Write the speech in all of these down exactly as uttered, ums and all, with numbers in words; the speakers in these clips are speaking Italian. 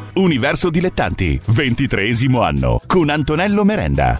Universo Dilettanti, ventitreesimo anno, con Antonello Merenda.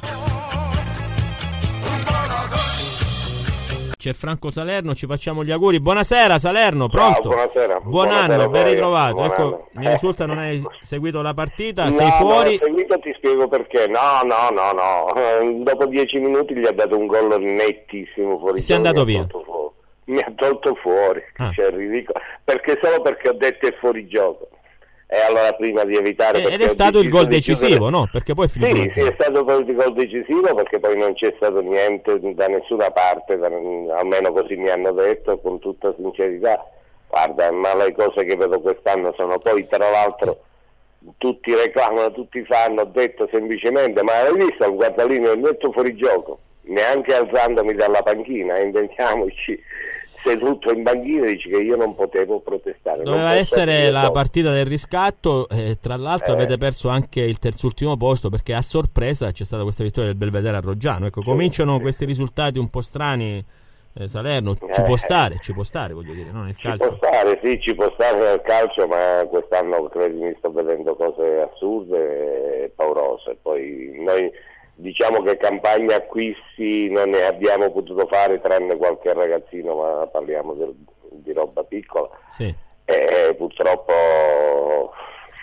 C'è Franco Salerno, ci facciamo gli auguri. Buonasera Salerno, pronto? Ciao, buonasera. Buon buonasera anno, ben ritrovato. Buon ecco, anno. mi risulta non hai seguito la partita, no, sei fuori. No, seguito, ti spiego perché. No, no, no, no. Dopo dieci minuti gli ha dato un gol nettissimo fuori. E si è andato via. Mi ha tolto fuori, Ah. cioè, ridicolo. Perché solo perché ho detto è fuori gioco. E allora prima di evitare... Ed è stato il gol decisivo, chiudere... no? Perché poi è finito. Sì, sì, è stato il gol decisivo perché poi non c'è stato niente da nessuna parte, da, almeno così mi hanno detto, con tutta sincerità. Guarda, ma le cose che vedo quest'anno sono poi, tra l'altro, tutti reclamano, tutti fanno, ho detto semplicemente, ma hai visto il guardalino, ho detto fuori gioco, neanche alzandomi dalla panchina, inventiamoci. Seduto in banchina dice che io non potevo protestare. Doveva essere la dopo. partita del riscatto, e tra l'altro eh. avete perso anche il terzultimo posto perché a sorpresa c'è stata questa vittoria del Belvedere a Roggiano. Ecco, sì, cominciano sì. questi risultati un po' strani. eh, Salerno ci eh. può stare, ci può stare, voglio dire, no? Nel ci calcio. può stare, sì, ci può stare nel calcio, ma quest'anno credo mi sto vedendo cose assurde e paurose. Poi noi diciamo che campagna acquisti non ne abbiamo potuto fare tranne qualche ragazzino, ma parliamo del, di roba piccola. Sì. E purtroppo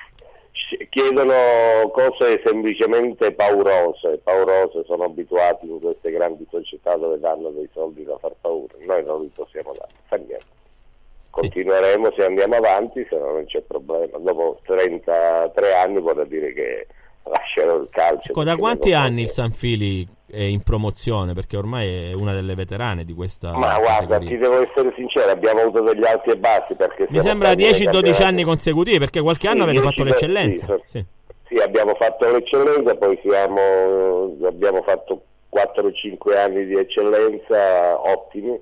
chiedono cose semplicemente paurose, paurose, sono abituati in queste grandi società dove danno dei soldi da far paura. Noi non li possiamo dare, fa niente. Continueremo se andiamo avanti, se no non c'è problema. Dopo trentatré anni vorrà dire che lascerò il calcio. Ecco, da quanti anni il Sanfili è in promozione? Perché ormai è una delle veterane di questa Ma categoria. guarda, ti devo essere sincero, abbiamo avuto degli alti e bassi perché mi sembra dieci dodici anni consecutivi, perché qualche anno sì, avete fatto l'eccellenza. Sì, sì. sì, abbiamo fatto l'eccellenza, poi siamo, abbiamo fatto quattro cinque anni di eccellenza ottimi.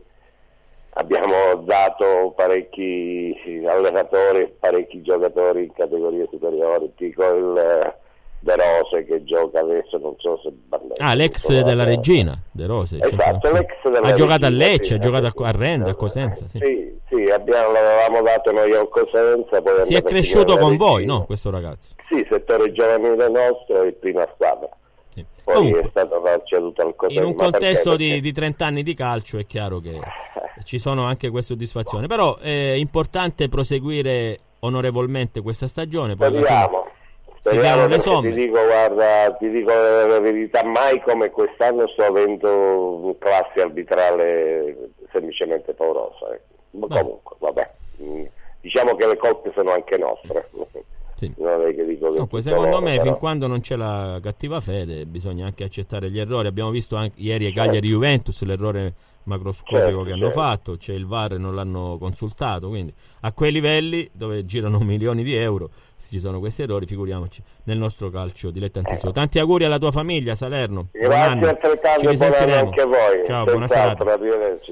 Abbiamo dato parecchi allenatori, parecchi giocatori in categorie superiori, tipo il De Rose che gioca adesso, non so se Barletta, ah l'ex della la... Regina De Rose, esatto, l'ex della ha Regina, giocato a Lecce, sì, ha giocato sì, a Rennes, a Cosenza, sì, sì, sì abbiamo, l'avevamo dato noi a Cosenza, poi si è cresciuto con voi, no, questo ragazzo? Sì, settore giovanile nostro e prima squadra. Sì. Poi Comunque, è stato ceduto al Cosenza. In un contesto perché? di, di trenta anni di calcio è chiaro che ci sono anche queste soddisfazioni, però è importante proseguire onorevolmente questa stagione, poi speriamo, si creano le somme. Ti dico, guarda, ti dico la verità, mai come quest'anno sto avendo classi arbitrale semplicemente paurosa, eh. Ma comunque, vabbè, diciamo che le colpe sono anche nostre. Sì. Non è che dico che no, secondo loro, me però... fin quando non c'è la cattiva fede bisogna anche accettare gli errori. Abbiamo visto anche ieri a Cagliari Juventus l'errore macroscopico certo, che hanno certo. fatto, c'è il V A R e non l'hanno consultato, quindi a quei livelli dove girano milioni di euro se ci sono questi errori, figuriamoci nel nostro calcio dilettantissimo. Tanti auguri alla tua famiglia Salerno, grazie altrettanto, ci risentiremo anche a voi. ciao, buona serata.